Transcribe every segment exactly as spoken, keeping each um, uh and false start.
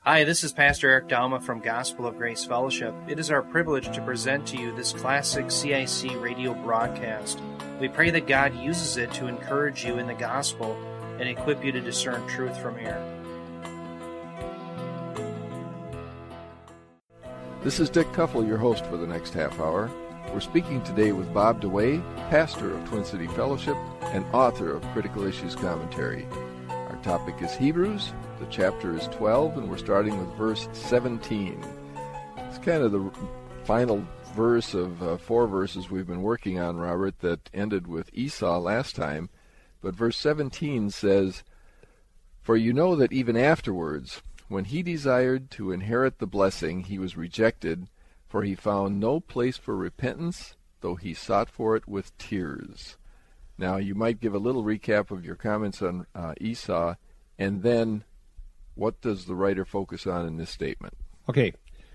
Hi, this is Pastor Eric Dalma from Gospel of Grace Fellowship. It is our privilege to present to you this classic C I C radio broadcast. We pray that God uses it to encourage you in the gospel and equip you to discern truth from error. This is Dick Kuffel, your host for the next half hour. We're speaking today with Bob DeWay, pastor of Twin City Fellowship and author of Critical Issues Commentary. Our topic is Hebrews. The chapter is twelve, and we're starting with verse seventeen. It's kind of the final verse of uh, four verses we've been working on, Robert, that ended with Esau last time. But verse seventeen says, "For you know that even afterwards, when he desired to inherit the blessing, he was rejected, for he found no place for repentance, though he sought for it with tears." Now, you might give a little recap of your comments on uh, Esau, and then what does the writer focus on in this statement? Okay.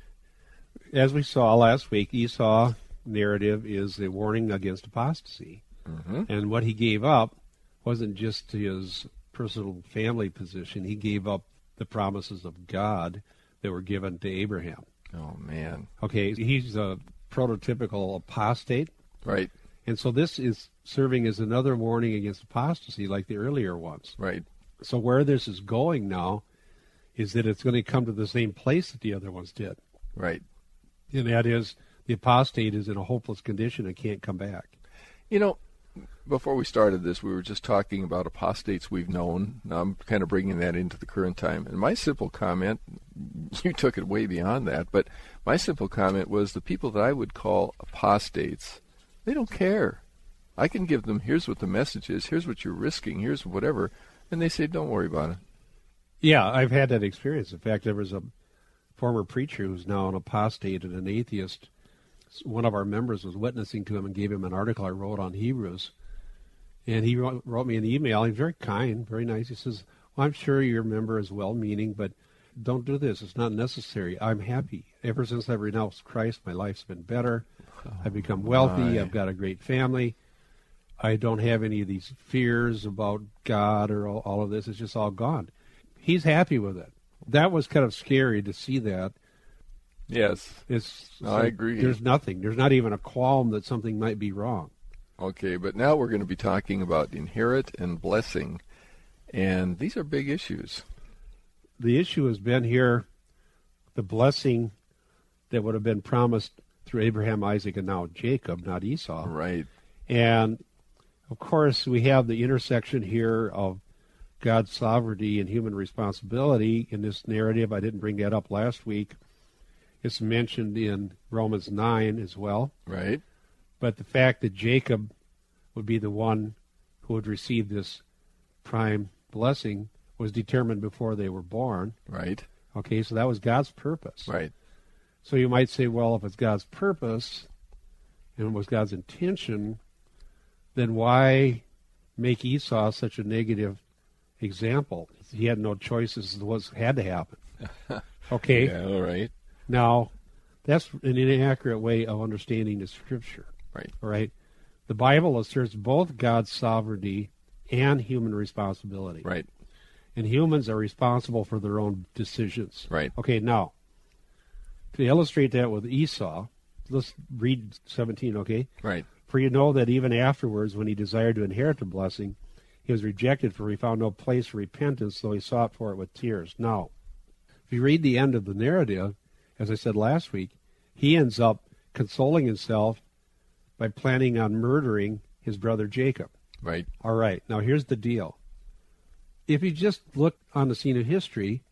As we saw last week, Esau narrative is a warning against apostasy. Mm-hmm. And what he gave up wasn't just his personal family position. He gave up the promises of God that were given to Abraham. Oh, man. Okay, he's a prototypical apostate. Right. And so this is serving as another warning against apostasy like the earlier ones. Right. So where this is going now is that it's going to come to the same place that the other ones did. Right. And that is the apostate is in a hopeless condition and can't come back. You know, before we started this, we were just talking about apostates we've known. Now I'm kind of bringing that into the current time. And my simple comment, you took it way beyond that, but my simple comment was the people that I would call apostates, they don't care. I can give them, here's what the message is, here's what you're risking, here's whatever, and they say, don't worry about it. Yeah, I've had that experience. In fact, there was a former preacher who's now an apostate and an atheist. One of our members was witnessing to him and gave him an article I wrote on Hebrews. And he wrote, wrote me an email. He's very kind, very nice. He says, well, I'm sure your member is well-meaning, but don't do this. It's not necessary. I'm happy. Ever since I've renounced Christ, my life's been better. Oh, I've become wealthy. My. I've got a great family. I don't have any of these fears about God or all, all of this. It's just all gone. He's happy with it. That was kind of scary to see that. Yes, it's. No, I agree. There's nothing. There's not even a qualm that something might be wrong. Okay, but now we're going to be talking about inherit and blessing, and these are big issues. The issue has been here, the blessing that would have been promised through Abraham, Isaac, and now Jacob, not Esau. Right. And, of course, we have the intersection here of God's sovereignty and human responsibility in this narrative. I didn't bring that up last week. It's mentioned in Romans nine as well. Right. But the fact that Jacob would be the one who would receive this prime blessing was determined before they were born. Right. Okay, so that was God's purpose. Right. So you might say, well, if it's God's purpose and it was God's intention, then why make Esau such a negative example? He had no choice. This is what had to happen. Okay. Yeah, all right. Now, that's an inaccurate way of understanding the Scripture. Right. All right. The Bible asserts both God's sovereignty and human responsibility. Right. And humans are responsible for their own decisions. Right. Okay, now, to illustrate that with Esau, let's read seventeen, okay? Right. For you know that even afterwards, when he desired to inherit the blessing, he was rejected, for he found no place for repentance, though he sought for it with tears. Now, if you read the end of the narrative, as I said last week, he ends up consoling himself by planning on murdering his brother Jacob. Right. All right. Now, here's the deal. If you just look on the scene of history,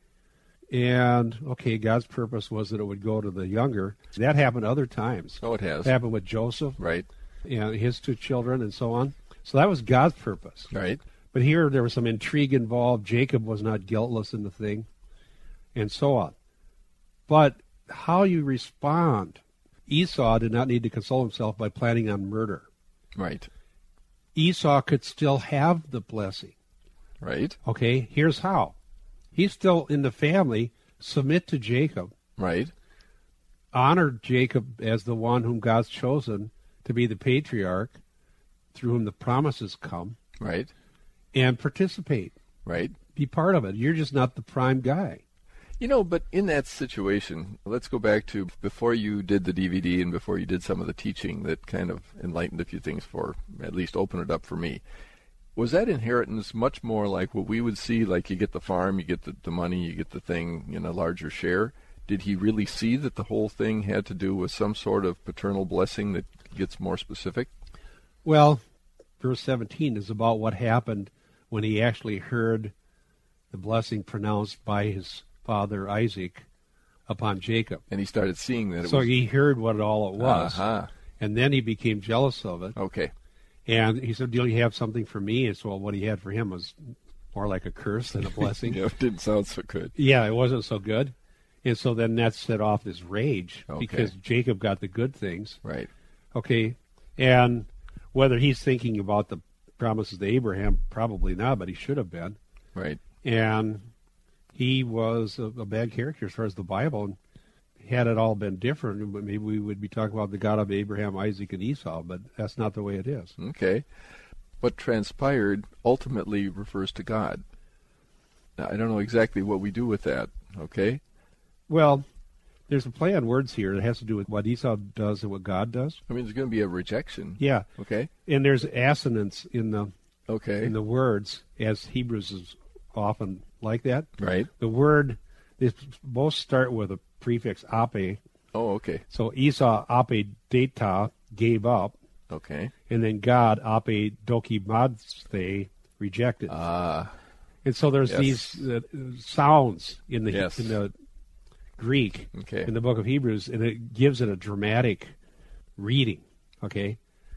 and, okay, God's purpose was that it would go to the younger. That happened other times. Oh, it has. It happened with Joseph. Right. And his two children and so on. So that was God's purpose. Right. But here there was some intrigue involved. Jacob was not guiltless in the thing, and so on. But how you respond, Esau did not need to console himself by planning on murder. Right. Esau could still have the blessing. Right. Okay, here's how. He's still in the family, submit to Jacob. Right. Honor Jacob as the one whom God's chosen to be the patriarch, through whom the promises come. Right. And participate. Right. Be part of it. You're just not the prime guy. You know, but in that situation, let's go back to before you did the D V D and before you did some of the teaching that kind of enlightened a few things for, at least open it up for me. Was that inheritance much more like what we would see, like you get the farm, you get the, the money, you get the thing in a larger share? Did he really see that the whole thing had to do with some sort of paternal blessing that gets more specific? Well, verse seventeen is about what happened when he actually heard the blessing pronounced by his father Isaac upon Jacob. And he started seeing that it so was... he heard what all it was. Uh-huh. And then he became jealous of it. Okay. And he said, do you have something for me? And so what he had for him was more like a curse than a blessing. Yeah, it didn't sound so good. Yeah, it wasn't so good. And so then that set off this rage Okay. because Jacob got the good things. Right. Okay. And whether he's thinking about the promises to Abraham, probably not, but he should have been. Right. And he was a, a bad character as far as the Bible. And had it all been different, maybe we would be talking about the God of Abraham, Isaac, and Esau, but that's not the way it is. Okay. What transpired ultimately refers to God. Now, I don't know exactly what we do with that, okay? Well, there's a play on words here that has to do with what Esau does and what God does. I mean, there's going to be a rejection. Yeah. Okay. And there's assonance in the Okay. in the words, as Hebrews is often like that. Right. The word, they both start with a prefix ape. Oh, okay. So Esau ape data, gave up, Okay. and then God ape dokimadste, rejected. Ah. And so there's Yes. these uh, sounds in the Yes. in the Greek Okay. in the book of Hebrews, and it gives it a dramatic reading. Okay,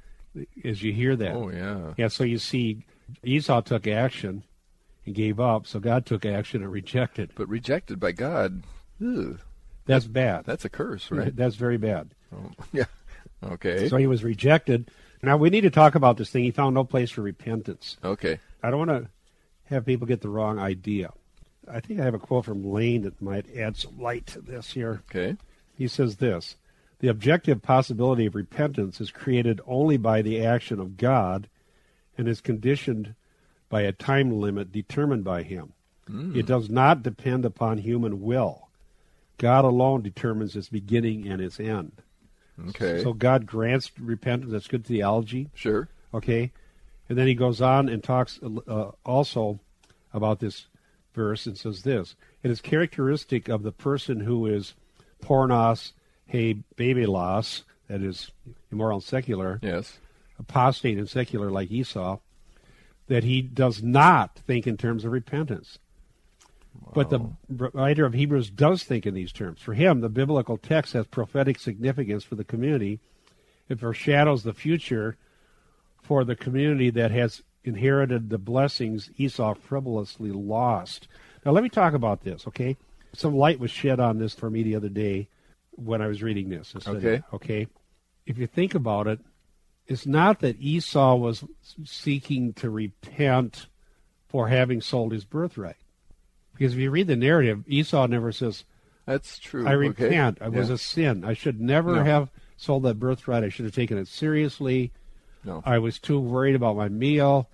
as you hear that. Oh, yeah. Yeah. So you see, Esau took action and gave up. So God took action and rejected. But rejected by God, ugh, That's bad. that's a curse, right? That's very bad. Oh, yeah. Okay. So he was rejected. Now we need to talk about this thing. He found no place for repentance. Okay. I don't want to have people get the wrong idea. I think I have a quote from Lane that might add some light to this here. Okay. He says this: the objective possibility of repentance is created only by the action of God and is conditioned by a time limit determined by him. Mm. It does not depend upon human will. God alone determines its beginning and its end. Okay. So God grants repentance. That's good theology. Sure. Okay. And then he goes on and talks uh, also about this verse and says this: it is characteristic of the person who is pornos he babylos, that is immoral and secular, Yes. apostate and secular like Esau, that he does not think in terms of repentance. Wow. But the writer of Hebrews does think in these terms. For him, the biblical text has prophetic significance for the community. It foreshadows the future for the community that has inherited the blessings Esau frivolously lost. Now, let me talk about this, okay? Some light was shed on this for me the other day when I was reading this. Okay. Okay. If you think about it, it's not that Esau was seeking to repent for having sold his birthright. Because if you read the narrative, Esau never says, That's true. I repent. Okay. I was yeah. a sin. I should never No. have sold that birthright. I should have taken it seriously. No. I was too worried about my meal.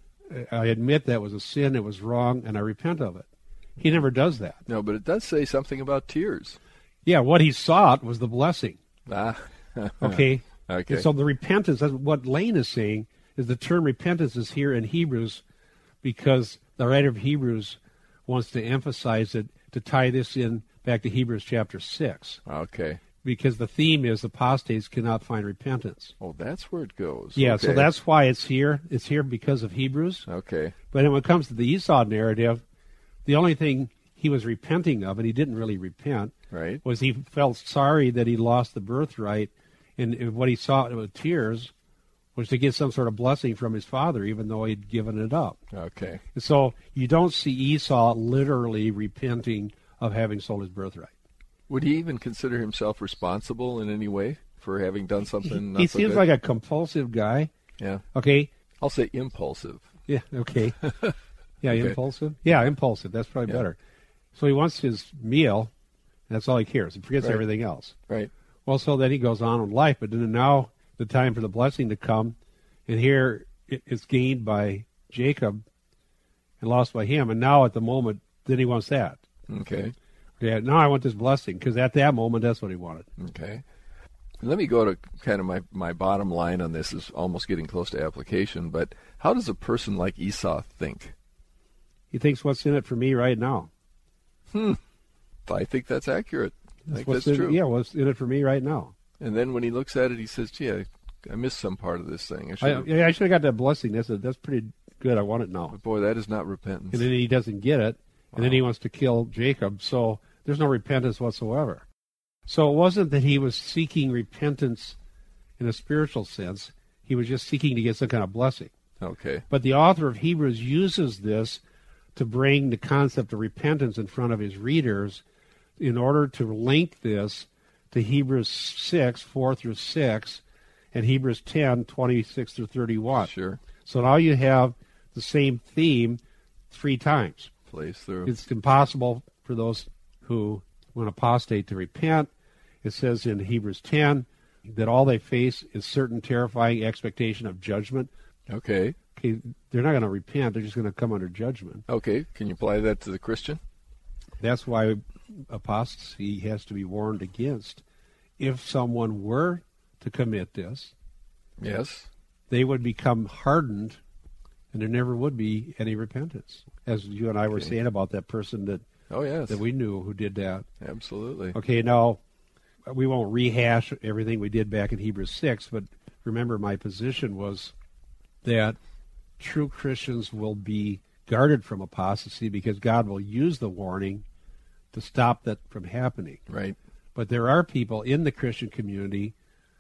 I admit that was a sin. It was wrong, and I repent of it. He never does that. No, but it does say something about tears. Yeah, what he sought was the blessing. Ah. Okay? Okay. And so the repentance, that's what Lane is saying, is the term repentance is here in Hebrews because the writer of Hebrews wants to emphasize it, to tie this in back to Hebrews chapter six. Okay. Because the theme is apostates cannot find repentance. Oh, that's where it goes. Yeah, okay. so that's why it's here. It's here because of Hebrews. Okay. But when it comes to the Esau narrative, the only thing he was repenting of, and he didn't really repent, Right. was he felt sorry that he lost the birthright, and, and what he sought with tears was to get some sort of blessing from his father, even though he'd given it up. Okay. And so you don't see Esau literally repenting of having sold his birthright. Would he even consider himself responsible in any way for having done something not He so seems good? like a compulsive guy. Yeah. Okay. I'll say impulsive. Yeah, okay. Yeah, Okay. impulsive. Yeah, impulsive. That's probably Yeah. better. So he wants his meal, and that's all he cares. He forgets Right. everything else. Right. Well, so then he goes on in life, but then now the time for the blessing to come, and here it- it's gained by Jacob and lost by him, and now at the moment, then he wants that. Okay. Yeah, now I want this blessing, because at that moment, that's what he wanted. Okay. Let me go to kind of my, my bottom line on this, is almost getting close to application, but how does a person like Esau think? He thinks, what's in it for me right now? Hmm. I think that's accurate. I think what's that's in, true. Yeah, what's in it for me right now? And then when he looks at it, he says, gee, I, I missed some part of this thing. I I, should yeah, I should have got that blessing. That's, a, that's pretty good. I want it now. But boy, that is not repentance. And then he doesn't get it, Wow. and then he wants to kill Jacob. So there's no repentance whatsoever. So it wasn't that he was seeking repentance in a spiritual sense. He was just seeking to get some kind of blessing. Okay. But the author of Hebrews uses this to bring the concept of repentance in front of his readers in order to link this to Hebrews six, four through six, and Hebrews ten, twenty-six through thirty-one. Sure. So now you have the same theme three times. Plays through. It's impossible for those who want apostate to repent. It says in Hebrews ten that all they face is certain terrifying expectation of judgment. Okay. Okay, they're not going to repent. They're just going to come under judgment. Okay. Can you apply that to the Christian? That's why apostasy has to be warned against. If someone were to commit this, Yes. they would become hardened, and there never would be any repentance. As you and I were Okay. saying about that person that, Oh, yes. that we knew who did that. Absolutely. Okay, now, we won't rehash everything we did back in Hebrews six, but remember my position was that true Christians will be guarded from apostasy because God will use the warning to stop that from happening. Right. But there are people in the Christian community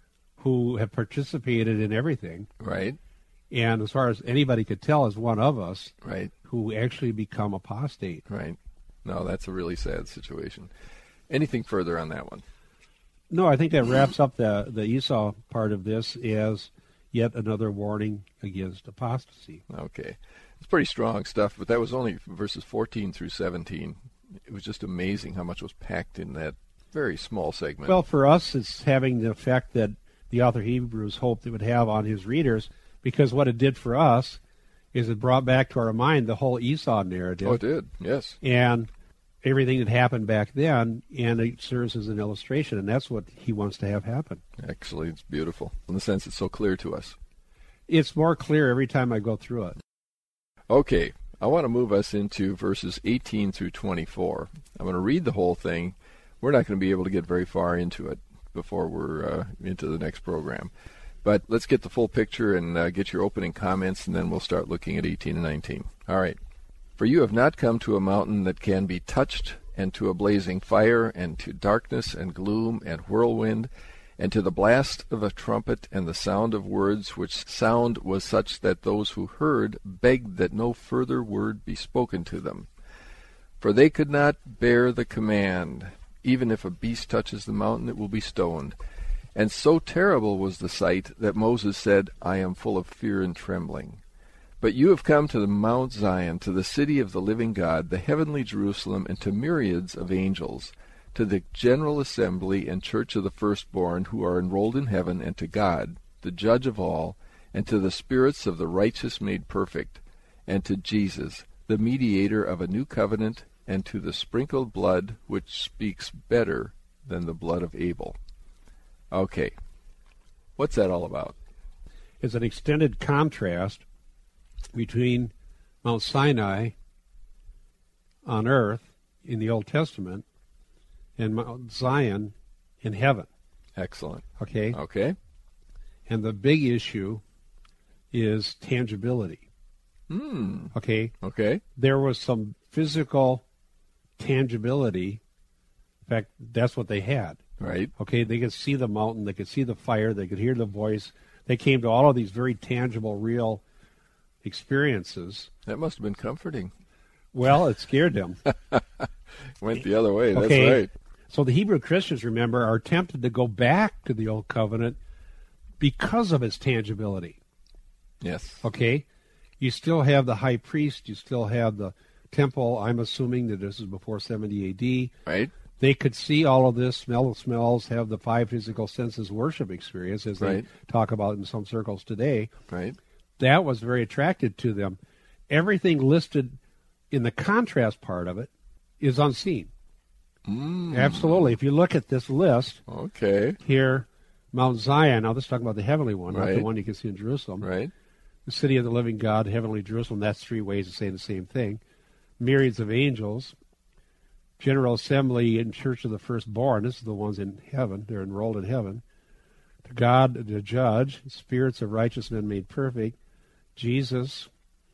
who have participated in everything, Right. and as far as anybody could tell, is one of us Right. who actually become apostate. Right. No, that's a really sad situation. Anything further on that one? No, I think that wraps up the, the Esau part of this as yet another warning against apostasy. Okay. It's pretty strong stuff, but that was only verses fourteen through seventeen. It was just amazing how much was packed in that very small segment. Well, for us, it's having the effect that the author of Hebrews hoped it would have on his readers, because what it did for us is it brought back to our mind the whole Esau narrative. Oh, it did, yes. And everything that happened back then, and it serves as an illustration, and that's what he wants to have happen. Actually, it's beautiful in the sense it's so clear to us. It's more clear every time I go through it. Okay, I want to move us into verses eighteen through twenty-four. I'm going to read the whole thing. We're not going to be able to get very far into it before we're uh, into the next program. But let's get the full picture and uh, get your opening comments, and then we'll start looking at eighteen and nineteen. All right. For you have not come to a mountain that can be touched, and to a blazing fire, and to darkness and gloom and whirlwind, and to the blast of a trumpet and the sound of words, which sound was such that those who heard begged that no further word be spoken to them. For they could not bear the command, even if a beast touches the mountain, it will be stoned. And so terrible was the sight that Moses said, I am full of fear and trembling. But you have come to the Mount Zion, to the city of the living God, the heavenly Jerusalem, and to myriads of angels, to the general assembly and church of the firstborn who are enrolled in heaven, and to God, the judge of all, and to the spirits of the righteous made perfect, and to Jesus, the mediator of a new covenant, and to the sprinkled blood which speaks better than the blood of Abel. Okay, what's that all about? It's an extended contrast between Mount Sinai on earth in the Old Testament and Mount Zion in heaven. Excellent. Okay? Okay. And the big issue is tangibility. Hmm. Okay? Okay. There was some physical tangibility. In fact, that's what they had. Right. Okay? They could see the mountain. They could see the fire. They could hear the voice. They came to all of these very tangible, real experiences. That must have been comforting. Well, it scared them. Went the other way. That's Okay. right. So the Hebrew Christians, remember, are tempted to go back to the Old Covenant because of its tangibility. Yes. Okay? You still have the high priest. You still have the temple. I'm assuming that this is before seventy A D. Right. They could see all of this, smell the smells, have the five physical senses worship experience, as Right. they talk about in some circles today. Right. That was very attractive to them. Everything listed in the contrast part of it is unseen. Mm. Absolutely. If you look at this list Okay. here, Mount Zion, now this is talking about the heavenly one, not Right. the one you can see in Jerusalem. Right. The city of the living God, heavenly Jerusalem, that's three ways of saying the same thing. Myriads of angels, General Assembly and Church of the Firstborn, this is the ones in heaven, they're enrolled in heaven. To God, the judge, spirits of righteous men made perfect, Jesus,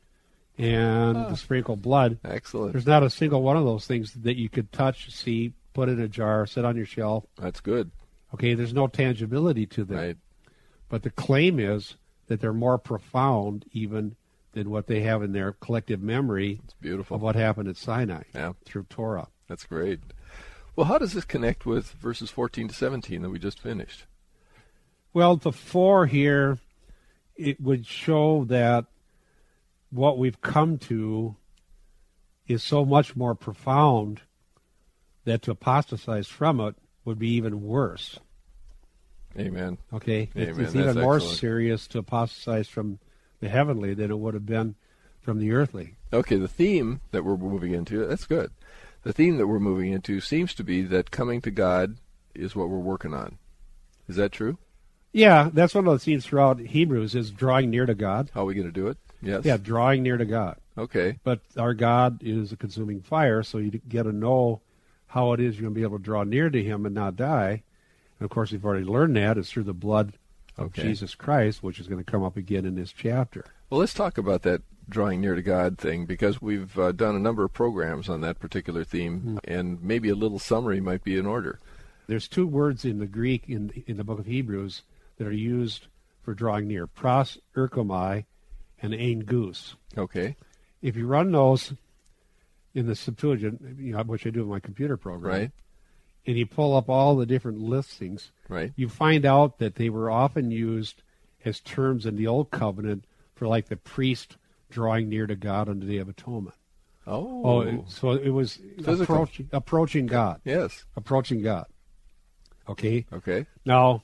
and Ah. the sprinkled blood. Excellent. There's not a single one of those things that you could touch, see, put in a jar, sit on your shelf. That's good. Okay, there's no tangibility to them. Right. But the claim is that they're more profound even than what they have in their collective memory It's beautiful. of what happened at Sinai Yeah. through Torah. That's great. Well, how does this connect with verses fourteen to seventeen that we just finished? Well, the four here, it would show that what we've come to is so much more profound that to apostatize from it would be even worse. Amen. Okay? It's, Amen. it's even That's more excellent. serious to apostatize from the heavenly than it would have been from the earthly. Okay, the theme that we're moving into, that's good. The theme that we're moving into seems to be that coming to God is what we're working on. Is that true? Yeah, that's one of the themes throughout Hebrews is drawing near to God. How are we going to do it? Yes. Yeah, drawing near to God. Okay. But our God is a consuming fire, so you get to know how it is you're going to be able to draw near to him and not die. And, of course, we've already learned that. It's through the blood of Okay. Jesus Christ, which is going to come up again in this chapter. Well, let's talk about that drawing near to God thing, because we've uh, done a number of programs on that particular theme, Mm. and maybe a little summary might be in order. There's two words in the Greek in, in the book of Hebrews that are used for drawing near, pros erkomai and angus. Okay. If you run those in the Septuagint, you know, which I do in my computer program, Right. and you pull up all the different listings, Right. you find out that they were often used as terms in the Old Covenant for like the priest drawing near to God on the Day of Atonement. Oh. Oh, it- so it was Physical. approaching, approaching God, Yes. approaching God. Okay? Okay. Now,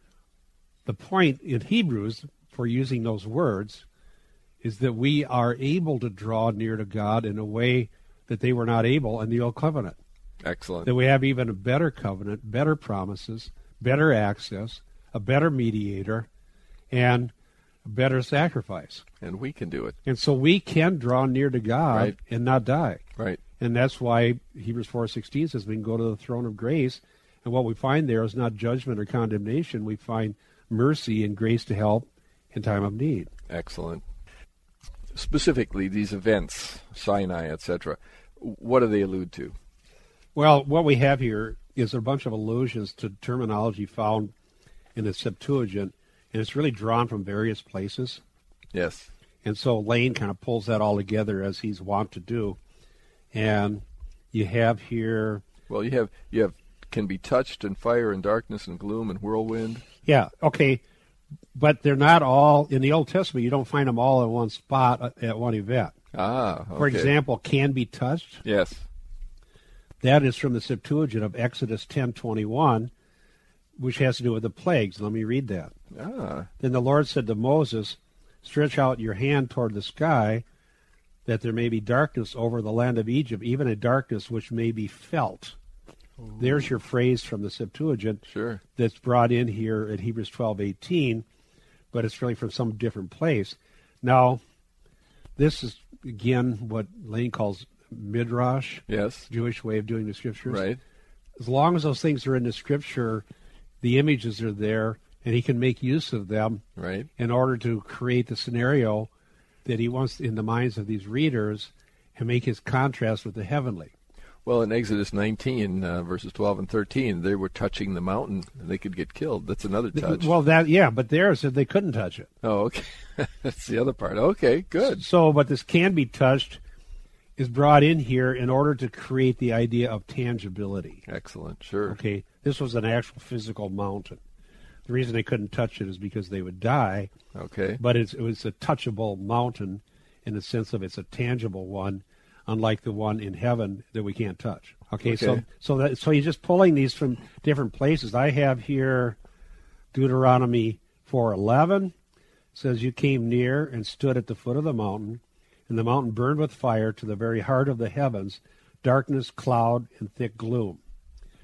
the point in Hebrews for using those words is that we are able to draw near to God in a way that they were not able in the Old Covenant. Excellent. That we have even a better covenant, better promises, better access, a better mediator, and a better sacrifice. And we can do it. And so we can draw near to God Right. and not die. Right. And that's why Hebrews four sixteen says we can go to the throne of grace, and what we find there is not judgment or condemnation. We find mercy and grace to help in time of need. Excellent. Specifically, these events, Sinai, et cetera, what do they allude to? Well, what we have here is a bunch of allusions to terminology found in the Septuagint, and it's really drawn from various places. Yes. And so Lane kind of pulls that all together as he's wont to do. And you have here, Well, you have you have can be touched and fire and darkness and gloom and whirlwind. yeah, okay, but they're not all, in the Old Testament, you don't find them all in one spot at- at one event. Ah. Okay. For example, can be touched. Yes. That is from the Septuagint of Exodus ten twenty-one, which has to do with the plagues. Let me read that. Ah. Then the Lord said to Moses, stretch out your hand toward the sky, that there may be darkness over the land of Egypt, even a darkness which may be felt. There's your phrase from the Septuagint Sure. that's brought in here at Hebrews twelve eighteen, but it's really from some different place. Now, this is, again, what Lane calls midrash, Yes. Jewish way of doing the scriptures. Right. As long as those things are in the scripture, the images are there, and he can make use of them Right. in order to create the scenario that he wants in the minds of these readers and make his contrast with the heavenly. Well, in Exodus nineteen, uh, verses twelve and thirteen, they were touching the mountain and they could get killed. That's another touch. Well, that yeah, but there said they couldn't touch it. Oh, okay. That's the other part. Okay, good. So, but this can be touched is brought in here in order to create the idea of tangibility. Excellent. Sure. Okay, this was an actual physical mountain. The reason they couldn't touch it is because they would die, Okay. but it's, it was a touchable mountain in the sense of it's a tangible one, unlike the one in heaven that we can't touch. Okay, so Okay. so that so you're just pulling these from different places. I have here Deuteronomy four eleven says, "You came near and stood at the foot of the mountain, and the mountain burned with fire to the very heart of the heavens, darkness, cloud, and thick gloom."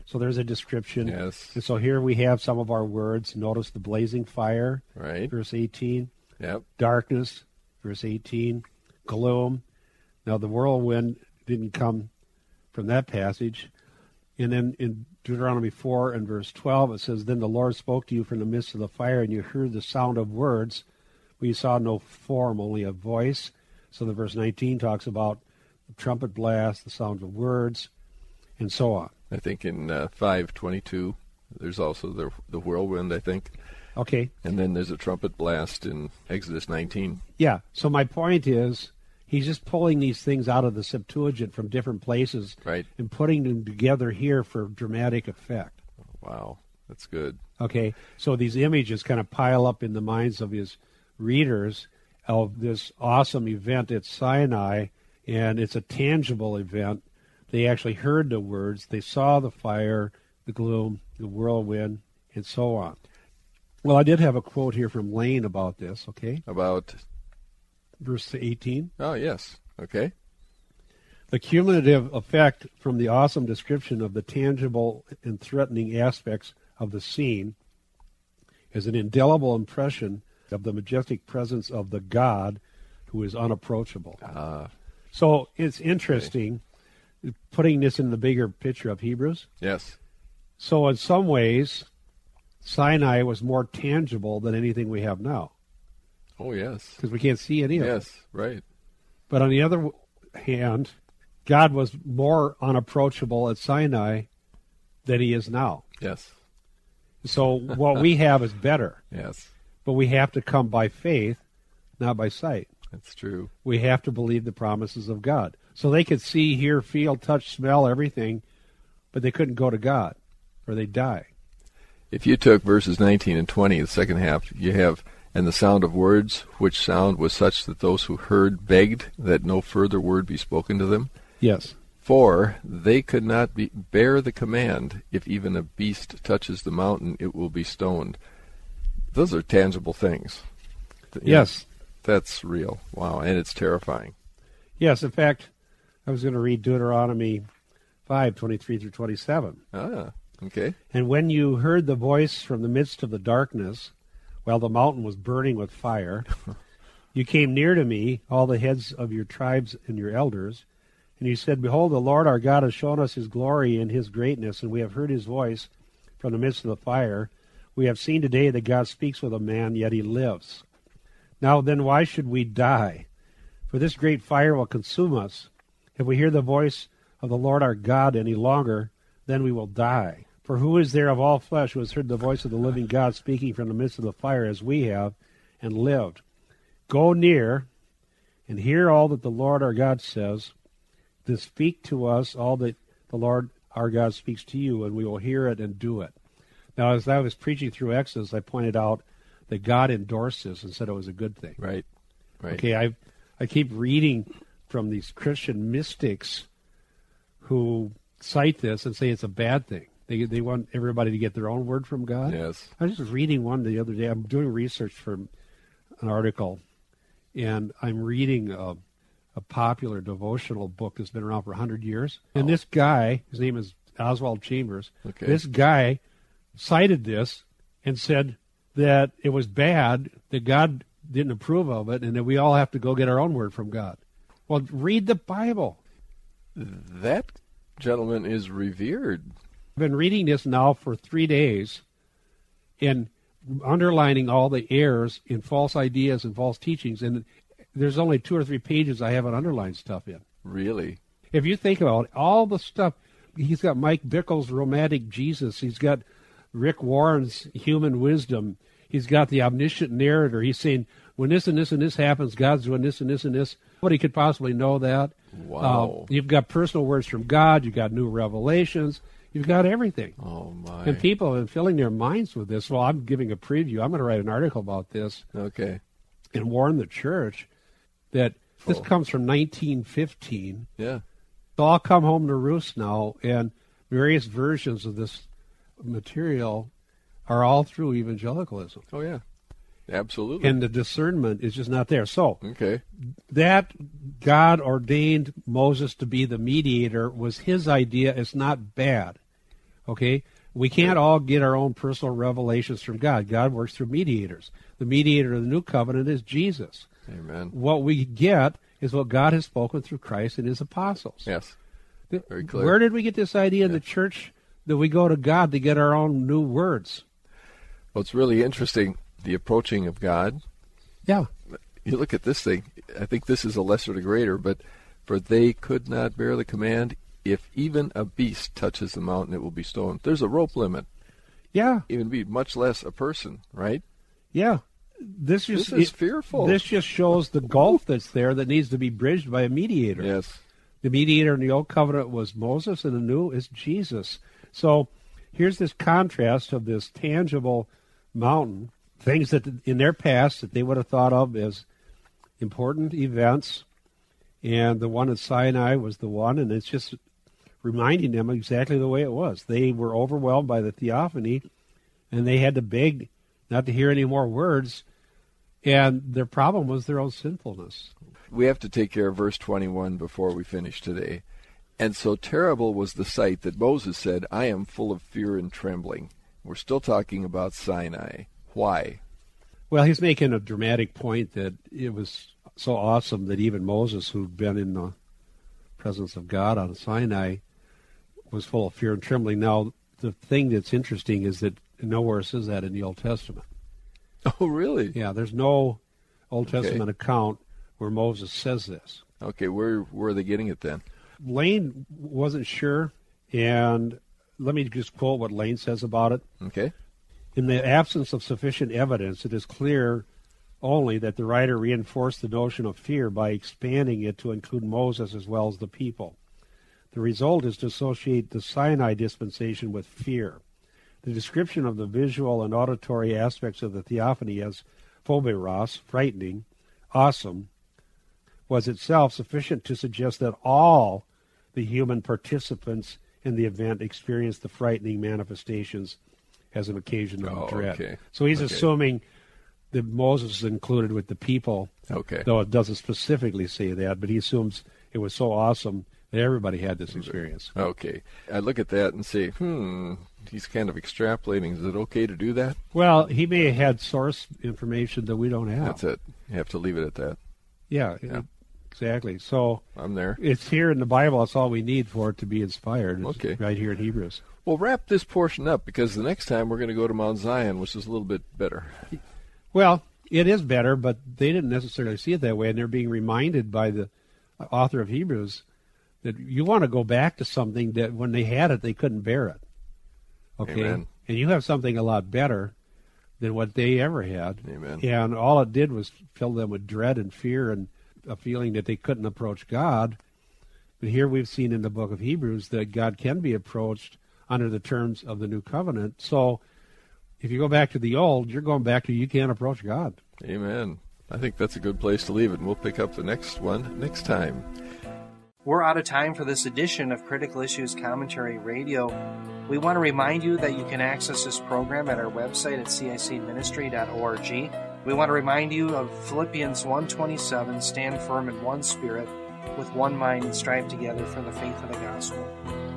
So there's a description. Yes. And so here we have some of our words. Notice the blazing fire, Right. verse eighteen. Yep. Darkness, verse eighteen. Gloom. Now the whirlwind didn't come from that passage. And then in Deuteronomy four and verse twelve, it says, Then the Lord spoke to you from the midst of the fire, and you heard the sound of words, but you saw no form, only a voice. So the verse nineteen talks about the trumpet blast, the sound of words, and so on. I think in uh, five twenty-two, there's also the the whirlwind, I think. Okay. And then there's a trumpet blast in Exodus nineteen. Yeah. So my point is, he's just pulling these things out of the Septuagint from different places Right. and putting them together here for dramatic effect. Wow, that's good. Okay. So these images kind of pile up in the minds of his readers of this awesome event at Sinai, and it's a tangible event. They actually heard the words, they saw the fire, the gloom, the whirlwind, and so on. Well, I did have a quote here from Lane about this, okay? About, Verse eighteen. oh, yes, okay. The cumulative effect from the awesome description of the tangible and threatening aspects of the scene is an indelible impression of the majestic presence of the God who is unapproachable. Uh, So it's interesting putting this in the bigger picture of Hebrews. yes, So in some ways, Sinai was more tangible than anything we have now oh, yes. because we can't see any of it. Yes, right. But on the other hand, God was more unapproachable at Sinai than he is now. Yes, So what we have is better, yes, but we have to come by faith, not by sight. that's true. We have to believe the promises of God. So they could see, hear, feel, touch, smell, everything, but they couldn't go to God, or they'd die. If you took verses nineteen and twenty, the second half, you have, and the sound of words, which sound was such that those who heard begged that no further word be spoken to them. Yes. For they could not be, bear the command, if even a beast touches the mountain, it will be stoned. Those are tangible things. Yes. That's real. Wow, and it's terrifying. Yes, in fact, I was going to read Deuteronomy five, twenty-three through twenty-seven. Ah, okay. And when you heard the voice from the midst of the darkness, while the mountain was burning with fire, you came near to me, all the heads of your tribes and your elders, and you said, Behold, the Lord our God has shown us his glory and his greatness, and we have heard his voice from the midst of the fire. We have seen today that God speaks with a man, yet he lives. Now then, why should we die? For this great fire will consume us. If we hear the voice of the Lord our God any longer, then we will die. For who is there of all flesh who has heard the voice of the living God speaking from the midst of the fire as we have, and lived? Go near and hear all that the Lord our God says. To speak to us all that the Lord our God speaks to you, and we will hear it and do it. Now, as I was preaching through Exodus, I pointed out that God endorsed this and said it was a good thing. Right, right. Okay, I I keep reading from these Christian mystics who cite this and say it's a bad thing. They they want everybody to get their own word from God. Yes. I was just reading one the other day. I'm doing research for an article, and I'm reading a, a popular devotional book that's been around for one hundred years. And this guy, his name is Oswald Chambers, Okay. this guy cited this and said that it was bad, that God didn't approve of it, and that we all have to go get our own word from God. Well, read the Bible. That gentleman is revered. I've been reading this now for three days and underlining all the errors in false ideas and false teachings, and there's only two or three pages I haven't underlined stuff in. Really? If you think about it, all the stuff, he's got Mike Bickle's Romantic Jesus, he's got Rick Warren's Human Wisdom, he's got the omniscient narrator. He's saying, when this and this and this happens, God's doing this and this and this. Nobody could possibly know that. Wow. Uh, you've got personal words from God, you've got new revelations, you've got everything. Oh, my. And people have been filling their minds with this. Well, I'm giving a preview. I'm going to write an article about this Okay. and warn the church that this Oh. comes from nineteen fifteen. Yeah. They'll all come home to roost now, and various versions of this material are all through evangelicalism. Oh, yeah. Absolutely. And the discernment is just not there. So okay. that God ordained Moses to be the mediator was his idea. It's not bad. Okay? We can't all get our own personal revelations from God. God works through mediators. The mediator of the new covenant is Jesus. Amen. What we get is what God has spoken through Christ and his apostles. Yes. Very clear. Where did we get this idea in yeah. the church that we go to God to get our own new words? Well, it's really interesting, the approaching of God. Yeah. You look at this thing, I think this is a lesser to greater, but for they could not bear the command, if even a beast touches the mountain, it will be stoned. There's a rope limit. Yeah. Even be much less a person, right? Yeah. This just this is it, fearful. This just shows the gulf that's there that needs to be bridged by a mediator. Yes. The mediator in the Old Covenant was Moses, and the New is Jesus. So here's this contrast of this tangible mountain, things that in their past that they would have thought of as important events, and the one at Sinai was the one, and it's just reminding them exactly the way it was. They were overwhelmed by the theophany, and they had to beg not to hear any more words, and their problem was their own sinfulness. We have to take care of verse twenty-one before we finish today. And so terrible was the sight that Moses said, I am full of fear and trembling. We're still talking about Sinai. Why? Well, he's making a dramatic point that it was so awesome that even Moses, who'd been in the presence of God on Sinai, was full of fear and trembling. Now, the thing that's interesting is that nowhere says that in the Old Testament. Oh, really? Yeah, there's no Old Okay. Testament account where Moses says this. Okay, where where are they getting it then? Lane wasn't sure, and let me just quote what Lane says about it. Okay. In the absence of sufficient evidence, it is clear only that the writer reinforced the notion of fear by expanding it to include Moses as well as the people. The result is to associate the Sinai dispensation with fear. The description of the visual and auditory aspects of the theophany as phoberos, frightening, awesome, was itself sufficient to suggest that all the human participants in the event experienced the frightening manifestations as an occasion of Oh, dread. okay. So he's Okay. assuming that Moses is included with the people, Okay. though it doesn't specifically say that, but he assumes it was so awesome that everybody had this experience. Okay. I look at that and say, hmm, he's kind of extrapolating. Is it okay to do that? Well, he may have had source information that we don't have. That's it. You have to leave it at that. Yeah, Yeah. exactly. So I'm there. it's here in the Bible. That's all we need for it to be inspired. It's Okay. right here in Hebrews. Well, wrap this portion up, because the next time we're going to go to Mount Zion, which is a little bit better. Well, it is better, but they didn't necessarily see it that way, and they're being reminded by the author of Hebrews that you want to go back to something that when they had it, they couldn't bear it. Okay? Amen. And you have something a lot better than what they ever had. Amen. And all it did was fill them with dread and fear and a feeling that they couldn't approach God. But here we've seen in the book of Hebrews that God can be approached under the terms of the new covenant. So if you go back to the old, you're going back to you can't approach God. Amen. I think that's a good place to leave it, and we'll pick up the next one next time. We're out of time for this edition of Critical Issues Commentary Radio. We want to remind you that you can access this program at our website at c i c ministry dot org. We want to remind you of Philippians one twenty-seven, stand firm in one spirit, with one mind and strive together for the faith of the gospel.